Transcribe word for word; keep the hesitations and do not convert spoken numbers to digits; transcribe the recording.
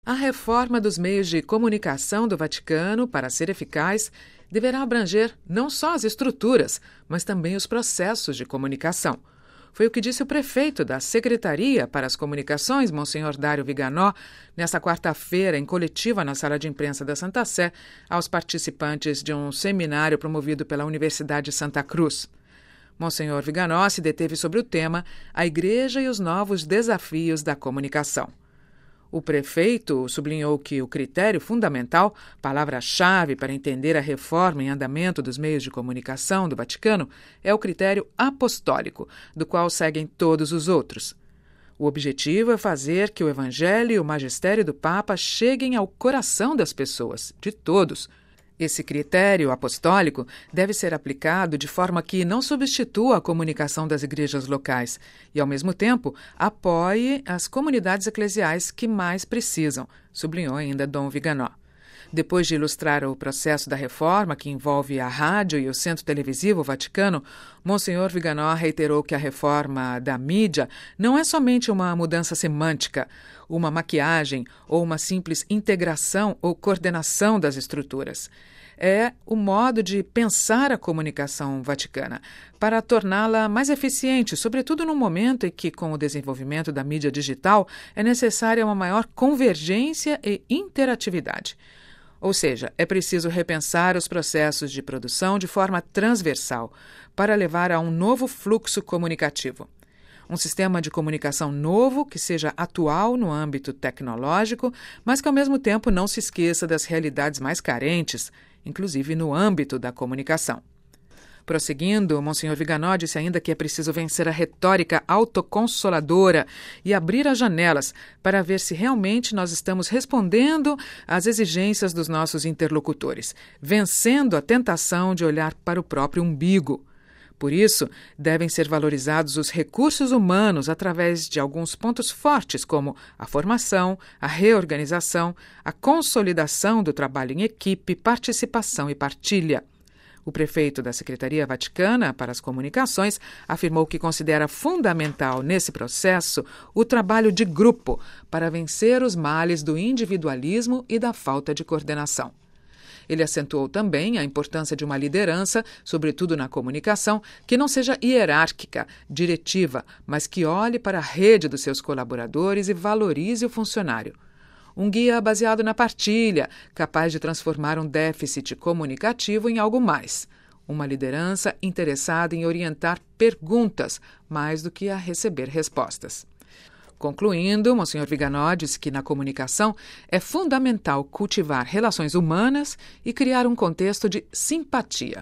A reforma dos meios de comunicação do Vaticano, para ser eficaz, deverá abranger não só as estruturas, mas também os processos de comunicação. Foi o que disse o prefeito da Secretaria para as Comunicações, Monsenhor Dário Viganò, nesta quarta-feira, em coletiva na Sala de Imprensa da Santa Sé, aos participantes de um seminário promovido pela Universidade Santa Cruz. Monsenhor Viganò se deteve sobre o tema A Igreja e os Novos Desafios da Comunicação. O prefeito sublinhou que o critério fundamental, palavra-chave para entender a reforma em andamento dos meios de comunicação do Vaticano, é o critério apostólico, do qual seguem todos os outros. O objetivo é fazer que o Evangelho e o magistério do Papa cheguem ao coração das pessoas, de todos. Esse critério apostólico deve ser aplicado de forma que não substitua a comunicação das igrejas locais e, ao mesmo tempo, apoie as comunidades eclesiais que mais precisam, sublinhou ainda Dom Viganò. Depois de ilustrar o processo da reforma, que envolve a rádio e o Centro Televisivo Vaticano, Monsenhor Viganò reiterou que a reforma da mídia não é somente uma mudança semântica, uma maquiagem ou uma simples integração ou coordenação das estruturas. É o modo de pensar a comunicação vaticana, para torná-la mais eficiente, sobretudo no momento em que, com o desenvolvimento da mídia digital, é necessária uma maior convergência e interatividade. Ou seja, é preciso repensar os processos de produção de forma transversal para levar a um novo fluxo comunicativo. Um sistema de comunicação novo que seja atual no âmbito tecnológico, mas que ao mesmo tempo não se esqueça das realidades mais carentes, inclusive no âmbito da comunicação. Prosseguindo, Monsenhor Viganò disse ainda que é preciso vencer a retórica autoconsoladora e abrir as janelas para ver se realmente nós estamos respondendo às exigências dos nossos interlocutores, vencendo a tentação de olhar para o próprio umbigo. Por isso, devem ser valorizados os recursos humanos através de alguns pontos fortes, como a formação, a reorganização, a consolidação do trabalho em equipe, participação e partilha. O prefeito da Secretaria Vaticana para as Comunicações afirmou que considera fundamental nesse processo o trabalho de grupo para vencer os males do individualismo e da falta de coordenação. Ele acentuou também a importância de uma liderança, sobretudo na comunicação, que não seja hierárquica, diretiva, mas que olhe para a rede dos seus colaboradores e valorize o funcionário. Um guia baseado na partilha, capaz de transformar um déficit comunicativo em algo mais. Uma liderança interessada em orientar perguntas, mais do que a receber respostas. Concluindo, Monsenhor Viganò disse que na comunicação é fundamental cultivar relações humanas e criar um contexto de simpatia.